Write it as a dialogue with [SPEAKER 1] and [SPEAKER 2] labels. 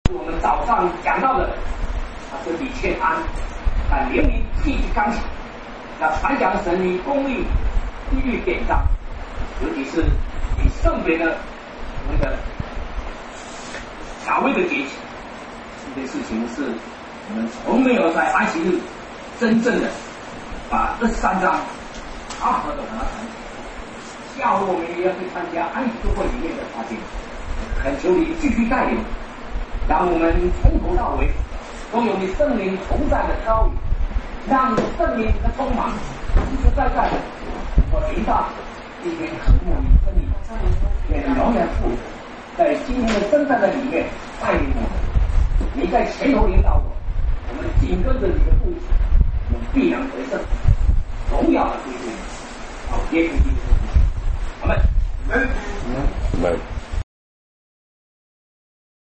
[SPEAKER 1] 我们早上讲到的，身体健康，联名意志刚强，要传讲神灵公义、纪律典章，尤其是以圣别的那个调味的节气，这件事情是我们从没有在安息日真正的把23章好好的把它谈。下午我们也要去参加安息日会里面的发现，恳求你继续带领，让我们从头到尾都有你圣灵同在的教育，让圣灵的充满实实在在的我领导今天渴慕你真理，也永远父在今天的征战的里面带领我们，你在前头领导我们紧跟着你的步子，我们必然得胜，荣耀的归给你。好，耶稣基督，阿门。
[SPEAKER 2] 阿门。